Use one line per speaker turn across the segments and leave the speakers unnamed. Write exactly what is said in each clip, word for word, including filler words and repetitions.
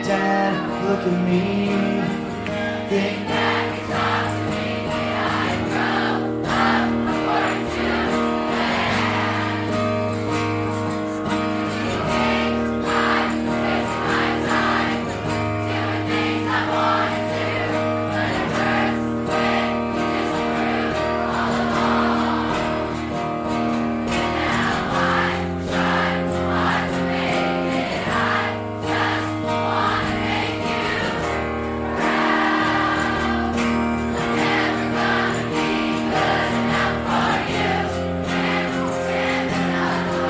Dad, look at me. Think back and talk to me. Did I grow up according to plan? You waste my, waste my time doing things I want to do, but it hurts when you disapprove all along. And now I try hard to make it. I just wanna make you proud. I'm never gonna be good enough for you. Never stand another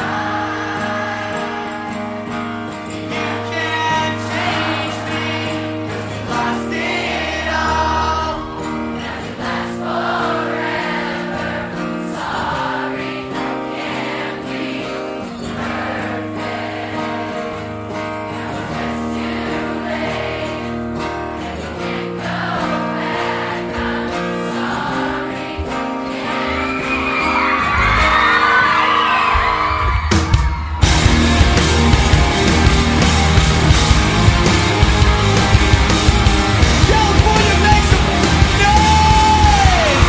You can't change me, 'cause we lost it all. Nothing lasts forever. Sorry, I can't be perfect. Now it's just too late, and we can't go back. I'm sorry, California, make some noise!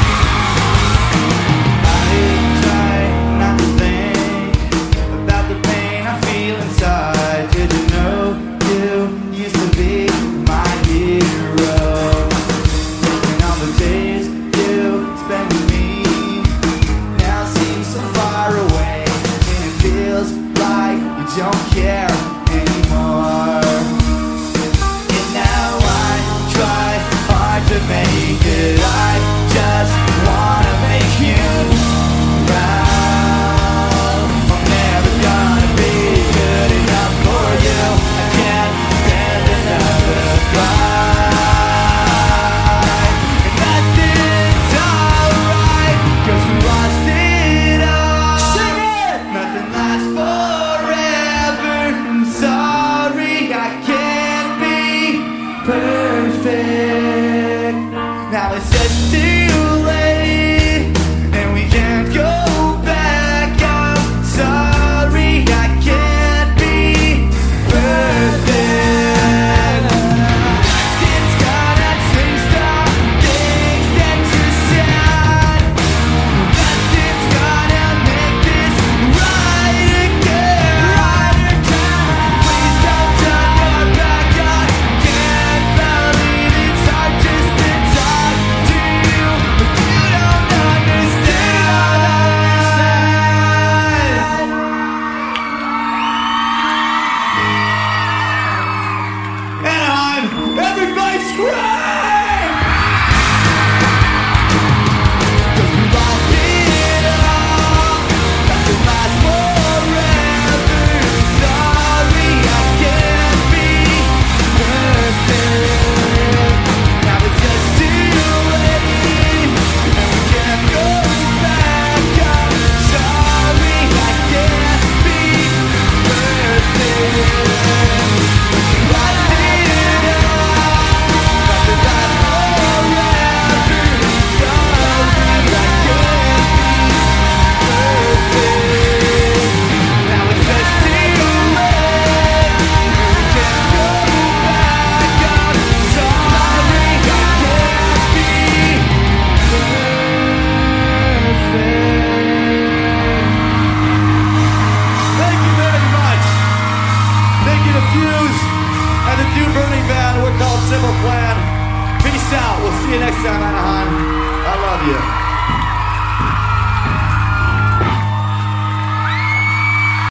I try not to think about the pain I feel inside. Did you know you used to be my hero? And all the days you spent with me now seem so far away, and it feels like you don't care anymore. And now I try hard to make it. I just wanna make you proud. I'm never gonna be good enough for you. I can't stand another fight. And nothing's alright, 'cause we lost it all. Sing it! Nothing lasts forever. I'm sorry, I can't be perfect. Now it's just too late, and we can't go back. I'm sorry, I can't be perfect. It's gonna change the things that you said. Nothing's gonna make this right again. Please don't turn your back. I can't believe it's hard just to talk to you, but you don't understand. Anaheim, everybody scream! 'Cause we lost it all. Nothing lasts forever. Sorry, I can't be perfect. Now it's just too late, and we can't go back. I'm sorry, I can't be perfect. 'Cause we lost it all. Nothing lasts forever. Sorry, I can't be perfect. Now it's just too late, and we can't go back. I'm sorry, I can't be perfect. Thank you very much. Thank you to Fuse and the New Burning Band. We're called Simple Plan. Peace out. We'll see you next time, Anaheim. I love you.